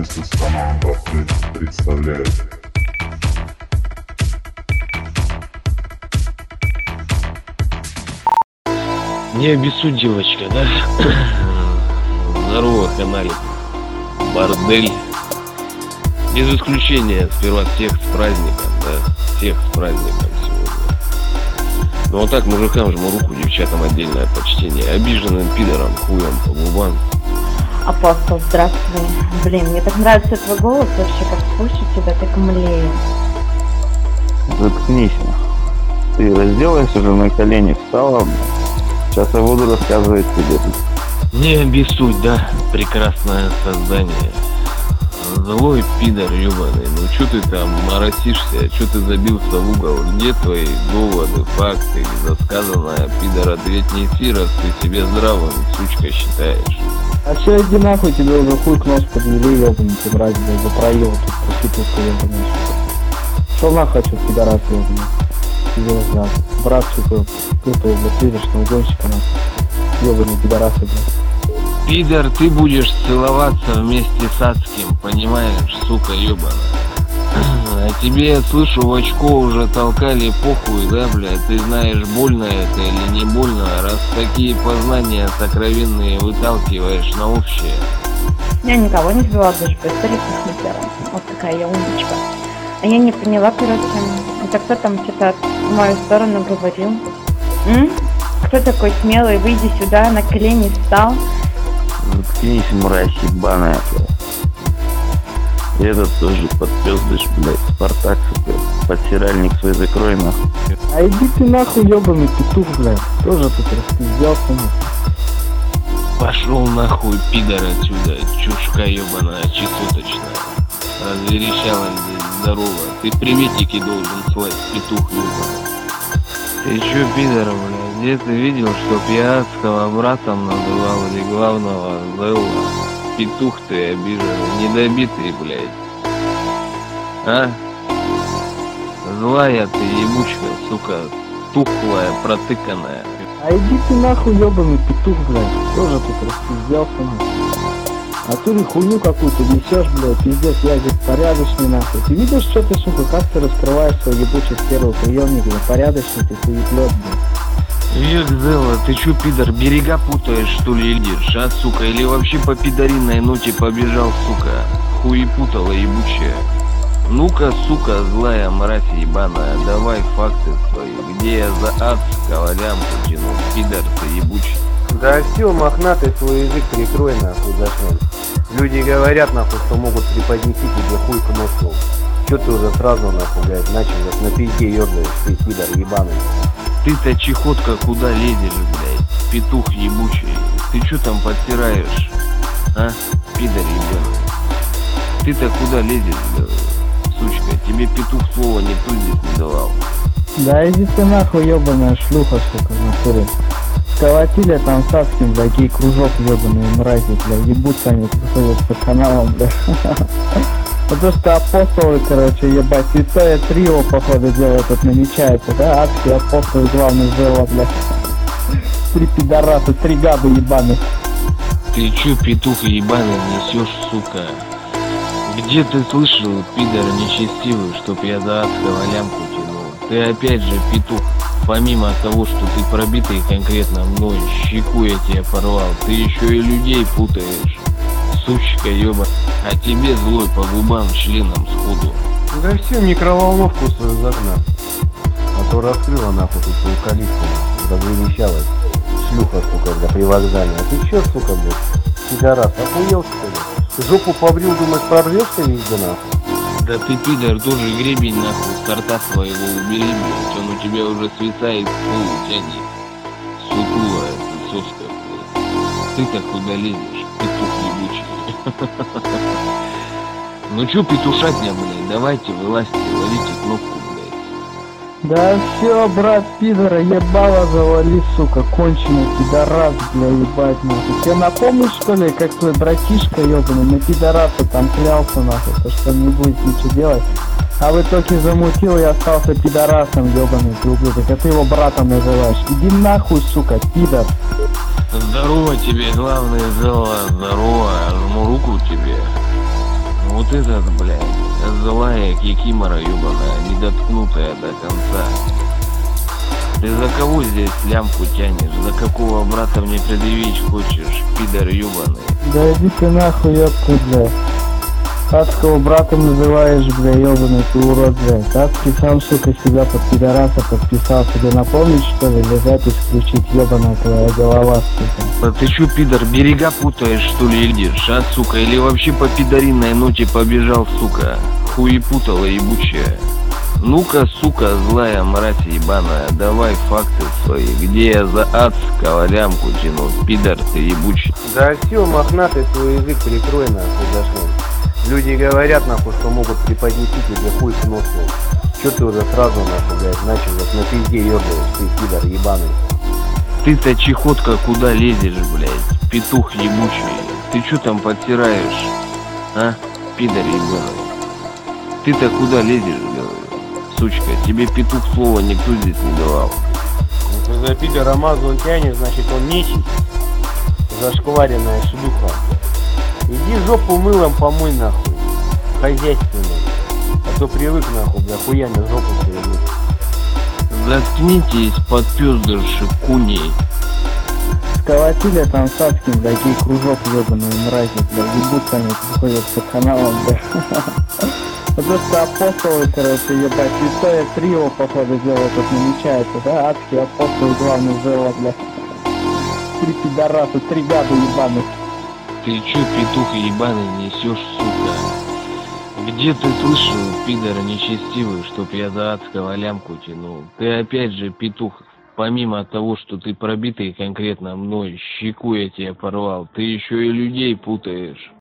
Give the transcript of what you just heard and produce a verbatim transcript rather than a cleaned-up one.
совместно с командой представляет. Не обессудь, девочка, да? Здорово, канале. Бордель. Без исключения, сперва всех с праздником, да? Всех с праздником сегодня. Ну вот так мужикам жму руку, девчатам отдельное почтение. Обиженным пидорам, хуем по губам. Апостол, здравствуй. Блин, мне так нравится твой голос, вообще, как слушать тебя, так млею. Заткнись. Ты разделаешься уже на колени, встала. Сейчас я буду рассказывать тебе. Не обессудь, да? Прекрасное создание. Злой пидор ебаный. Ну чё ты там моросишься? Чё ты забился в угол? Где твои доводы, факты? Засказанное, пидор, ответь неси, раз ты себя здравым, сучка, считаешь. А все, иди нахуй, тебе уже хуй к нос подвели, ебаный, ты, брать, блядь, запроел тут, проститутка, ебаный. Шо нахуй, чё, пидорас, ебаный. Тебе, да, брат, сука, путал, блядь, видишь, на угонщика, нахуй. Ебаный, пидорасы, блядь. Пидор, ты будешь целоваться вместе с адским, понимаешь, сука ебаная. А тебе, я слышу, в очко уже толкали, похуй, да, блядь, ты знаешь, больно это или не больно, раз такие познания сокровенные выталкиваешь на общее. Я никого не сбила, даже по истории смотрела. Вот такая я умничка. А я не поняла, короче, это кто там что-то в мою сторону говорил? М? Кто такой смелый, выйди сюда, на колени встал? Заткнись, мразь ебаная. И этот тоже подпёздыш, блядь, Спартак, сука, подсиральник свой закрой, нахуй. А иди ты нахуй, ебаный петух, блядь, тоже тут распизделся, нахуй. Пошел нахуй, пидор, отсюда, чушка ебаная, чесоточная. Разверещалась здесь, здорово. Ты приветики должен слать, петух ебаный. Ты чё, пидор, блядь, где ты видел, чтоб я адского братом называл или главного зэла? Петух ты обиженный, недобитый, блядь. А? Злая ты ебучка, сука, тухлая, протыканная. А иди ты нахуй, ебаный петух, блядь, тоже тут распизделся, нахуй. А ты ли хуйню какую-то несешь, блядь, пиздец, я здесь порядочный, нахуй. Ты видишь, что ты, сука, как ты раскрываешь свой ебучий первый приемник, блядь, порядочный ты хуеплет, блядь. Век Зела, ты чё, пидор, берега путаешь, что ли, идешь, а, сука? Или вообще по пидориной ноте побежал, сука? Хуепутала ебучая. Ну-ка, сука, злая мразь ебаная, давай факты свои. Где я за адского лямку тянул, пидор ты ебучий. Да все, мохнатый, свой язык прикрой, нахуй, зашел. Люди говорят, нахуй, что могут преподнести тебе хуй к носу. Чё ты уже сразу, нахуй, блядь, начал вот на пизде ёргаешь, ты пидор ебаный. Ты-то, чехотка, куда лезешь, блядь? Петух ебучий. Ты чё там подтираешь, а? Пидор ебаный. Ты-то куда лезешь, блядь? Сучка, тебе петух слова никто здесь не давал. Да иди ты нахуй, ебаная шлюха, сука, в натуре. Сколотили там с адским, такие кружок ебаные мрази, бля, ебутся они ходят по каналам, бля. Потому что апостолы, короче, ебать, святое трио, походу, дело тут намечается, да, адские апостолы, главный зело, бля. Три пидораса, три гады ебаных. Ты чё, петух ебаный, несешь, сука? Где ты слышал, пидор нечестивый, чтоб я за адского лямку тянул? Ты опять же, петух, помимо того, что ты пробитый конкретно мной, щеку я тебе порвал, ты еще и людей путаешь. Сучка еба, а тебе злой по губам членом сходу. Да все, микроволновку свою загнал. А то раскрыла, нахуй, тут свою калитку, нахуй, разверещалась. Шлюха, сука, для привокзальная. А ты чё, сука, блядь, пидорас, охуел, что ли? Жопу побрил, думаешь, прорвешься везде, нахуй? Да ты, пидор, тоже гребень нахуй с торта своего убери, блядь, он у тебя уже свисает, пол тянет. Сутулая ты соска, блядь. Ты-то куда лезешь, петух ебучий. Ну чё петушатня, блядь, давайте вылазьте, ловите кнопку, блядь. Да все, брат пидора, ебало завали, сука, конченый пидорас, бля, ебать, нахуй. Тебе напомнишь, что ли, как твой братишка ебаный на пидораса там клялся, нахуй, то что он не будет ничего делать. А в итоге замутил и остался пидорасом, ебаный ты ублюдок, а ты его братом называешь. Иди нахуй, сука, пидор. Здорово тебе, главное, зело, здорово, жму руку тебе. Вот этот, блядь, злая кикимора ебаная, недоткнутая до конца. Ты за кого здесь лямку тянешь? За какого брата мне предъявить хочешь, пидор ебаный? Да иди ты нахуй, ёпта, бля. Адского брата называешь, бля, ёбаный, ты урод, блядь. Адский сам, сука, себя под пидораса подписал. Тебе напомнить, что ли, или запись включить, ёбаная твоя голова, сука? А ты чё, пидор, берега путаешь, что ли, идешь, а, сука? Или вообще по пидоринной ноте побежал, сука? Хуепутала ебучая. Ну-ка, сука, злая мразь ебаная, давай факты свои. Где я за адского лямку тяну, пидор ты ебучий. Да все, мохнатый, свой язык прикрой, нахуй, зашел. Люди говорят, нахуй, что могут преподнести тебе хуй к носу. Чё ты уже сразу, нахуй, блядь, начал вот на пизде ёргаешь, ты, пидор ебаный. Ты-то, чехотка, куда лезешь, блядь, петух ебучий? Ты чё там подтираешь, а, пидор ебаный? Ты-то куда лезешь, говорю, сучка? Тебе петух слова никто здесь не давал. Если за пидора мазу тянет, значит он нечисть. Зашкваренная шлюха. Иди жопу мылом помой, нахуй. Хозяйственный. А то привык, нахуй, бля, хуями жопу перебыть. Заткнитесь, подпёздыши куней. Сколотили там с адским, бля, гей кружок ёбаный, мрази, бля, ебутся они, приходят по каналам, бля. Вот просто апостолы, короче, ебать, святое трио, походу, делает, тут намечается, да, адские апостолы, главный зело, бля. Три пидораса, три гада ебаных. Ты чё, петух ебаный, несёшь, сука? Где ты слышал, пидора нечестивый, чтоб я за адского лямку тянул? Ты опять же, петух, помимо того, что ты пробитый конкретно мной, щеку я тебе порвал, ты еще и людей путаешь.